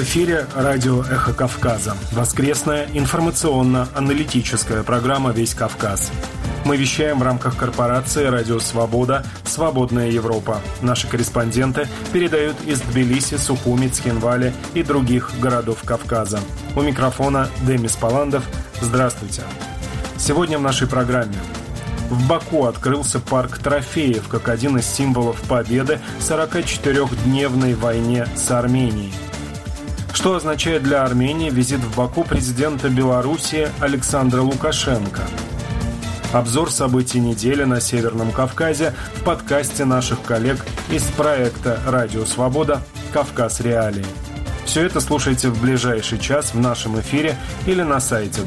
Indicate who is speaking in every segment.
Speaker 1: эфире радио «Эхо Кавказа». Воскресная информационно-аналитическая программа «Весь Кавказ». Мы вещаем в рамках корпорации «Радио Свобода. Свободная Европа». Наши корреспонденты передают из Тбилиси, Сухуми, Цхинвали и других городов Кавказа. У микрофона Демис Паландов. Здравствуйте. Сегодня в нашей программе. В Баку открылся парк трофеев, как один из символов победы в 44-дневной войне с Арменией. Что означает для Армении визит в Баку президента Белоруссии Александра Лукашенко? Обзор событий недели на Северном Кавказе в подкасте наших коллег из проекта «Радио Свобода. Кавказ. Реалии». Все это слушайте в ближайший час в нашем эфире или на сайте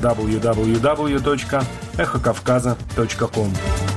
Speaker 1: www.эхокавказа.ком.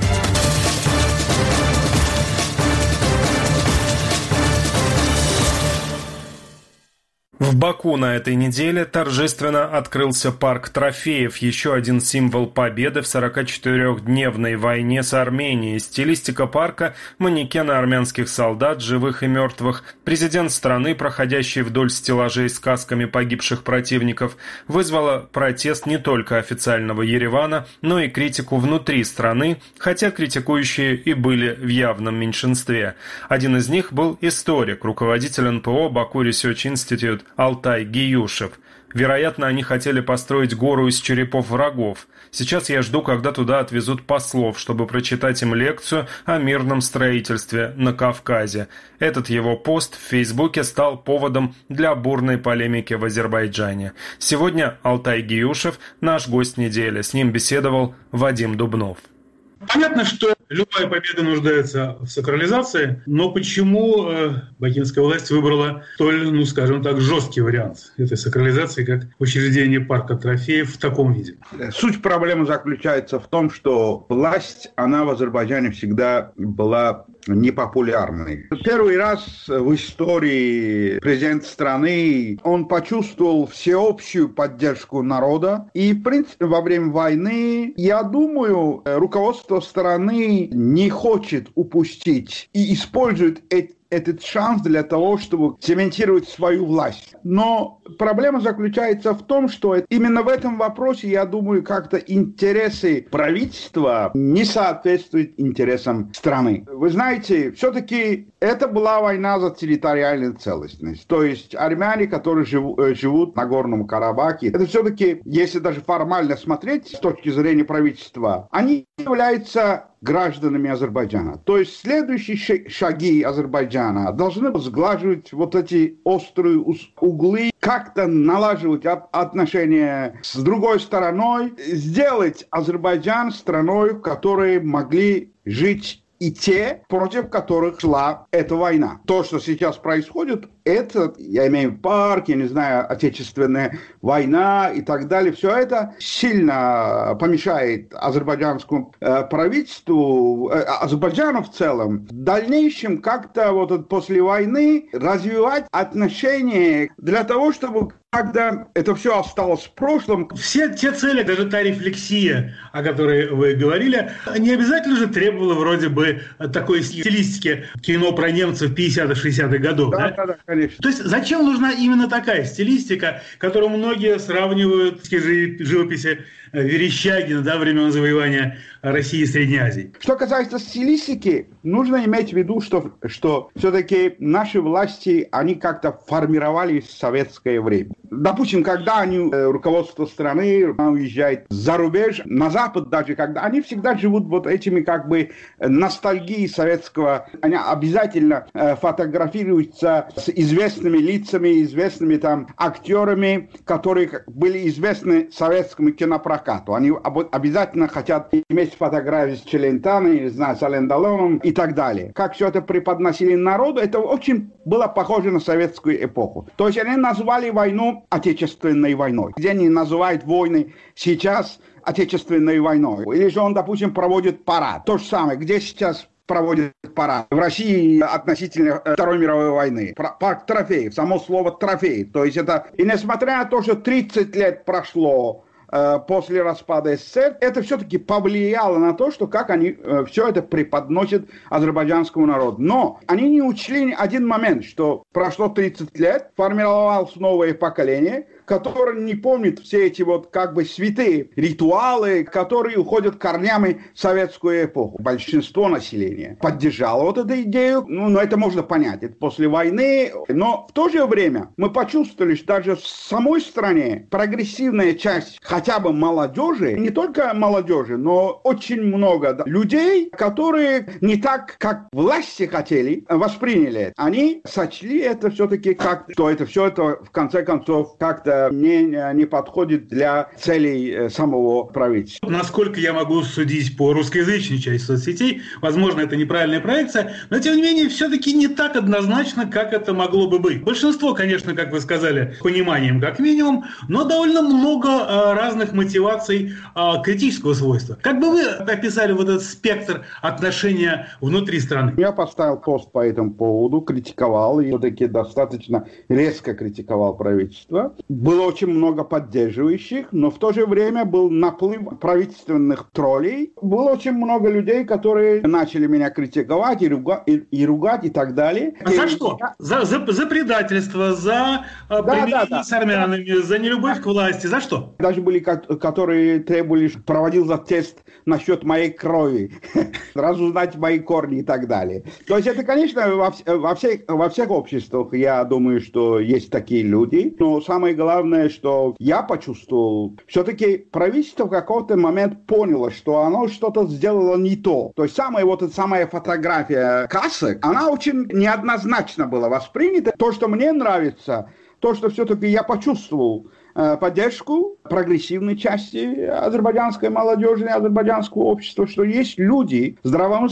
Speaker 1: В Баку на этой неделе торжественно открылся парк трофеев, еще один символ победы в 44-дневной войне с Арменией. Стилистика парка – манекены армянских солдат, живых и мертвых. Президент страны, проходящий вдоль стеллажей с касками погибших противников, вызвала протест не только официального Еревана, но и критику внутри страны, хотя критикующие и были в явном меньшинстве. Один из них был историк, руководитель НПО Baku Research Institute Алтай Гиюшев. Вероятно, они хотели построить гору из черепов врагов. Сейчас я жду, когда туда отвезут послов, чтобы прочитать им лекцию о мирном строительстве на Кавказе. Этот его пост в Фейсбуке стал поводом для бурной полемики в Азербайджане. Сегодня Алтай Гиюшев – наш гость недели. С ним беседовал Вадим Дубнов.
Speaker 2: Понятно, что любая победа нуждается в сакрализации, но почему бакинская власть выбрала столь, скажем так, жесткий вариант этой сакрализации, как учреждение парка трофеев в таком виде?
Speaker 3: Суть проблемы заключается в том, что власть, она в Азербайджане всегда была непопулярной. Первый раз в истории президент страны, он почувствовал всеобщую поддержку народа. И, в принципе, во время войны, я думаю, руководство страны не хочет упустить и использует этот шанс для того, чтобы цементировать свою власть. Но проблема заключается в том, что именно в этом вопросе, я думаю, как-то интересы правительства не соответствуют интересам страны. Вы знаете, все-таки это была война за территориальную целостность. То есть армяне, которые живут на Горном Карабахе, это все-таки, если даже формально смотреть с точки зрения правительства, они являются гражданами Азербайджана. То есть следующие шаги Азербайджана должны сглаживать вот эти острые углы, как-то налаживать отношения с другой стороной, сделать Азербайджан страной, в которой могли жить и те, против которых шла эта война. То, что сейчас происходит, это, я имею в виду парк, я не знаю, отечественная война и так далее, все это сильно помешает азербайджанскому правительству, Азербайджану в целом, в дальнейшем как-то вот после войны развивать отношения для того, чтобы когда это все осталось в прошлом.
Speaker 2: Все те цели, даже та рефлексия, о которой вы говорили, не обязательно же требовала вроде бы такой стилистики кино про немцев 50-х, 60-х годов. Да, конечно. То есть зачем нужна именно такая стилистика, которую многие сравнивают с живописи Верещагина, времен завоевания России и Средней Азии?
Speaker 3: Что касается стилистики, нужно иметь в виду, что все-таки наши власти, они как-то формировались в советское время. Допустим, когда руководство страны уезжает за рубеж, на Запад даже, когда они всегда живут вот этими ностальгией советского, они обязательно фотографируются с известными лицами, известными актерами, которые были известны советскому кинопрокату. Они обязательно хотят иметь фотографии с Челентано, или, с Ален Делоном и так далее. Как все это преподносили народу, это очень было похоже на советскую эпоху. То есть они назвали войну Отечественной войной. Где они называют войны сейчас Отечественной войной. Или же он, допустим, проводит парад. То же самое, где сейчас проводит парад. В России относительно Второй мировой войны. Парк трофеев, само слово трофей. То есть это, и несмотря на то, что 30 лет прошло после распада СССР, это все-таки повлияло на то, что как они все это преподносят азербайджанскому народу. Но они не учли один момент, что прошло 30 лет, формировалось новое поколение, которое не помнит все эти вот как бы святые ритуалы, которые уходят корнями в советскую эпоху. Большинство населения поддержало вот эту идею, но это можно понять, это после войны. Но в то же время мы почувствовали, что даже в самой стране прогрессивная часть хотя бы молодежи, не только молодежи, но очень много людей, которые не так, как власти хотели, восприняли. Они сочли это все-таки как, что это все это в конце концов как-то не подходит для целей самого правительства.
Speaker 2: Насколько я могу судить по русскоязычной части соцсетей, возможно, это неправильная проекция, но, тем не менее, все-таки не так однозначно, как это могло бы быть. Большинство, конечно, как вы сказали, пониманием как минимум, но довольно много разных мотиваций критического свойства. Как бы вы описали вот этот спектр отношения внутри страны?
Speaker 3: Я поставил пост по этому поводу, критиковал, и все-таки достаточно резко критиковал правительство. Было очень много поддерживающих, но в то же время был наплыв правительственных троллей. Было очень много людей, которые начали меня критиковать и ругать и так далее.
Speaker 2: За что? За предательство, за примирение с армянами, за нелюбовь к власти. За что?
Speaker 3: Даже были, которые требовали, проводил за тест насчет моей крови, разузнать мои корни и так далее. То есть это, конечно, во всех обществах, я думаю, что есть такие люди, но самое главное, что я почувствовал, все-таки правительство в какой-то момент поняло, что оно что-то сделало не то. То есть самая фотография кассы, она очень неоднозначно была воспринята. То, что мне нравится, то, что все-таки я почувствовал поддержку прогрессивной части азербайджанской молодежи, азербайджанского общества, что есть люди здравомыслящие,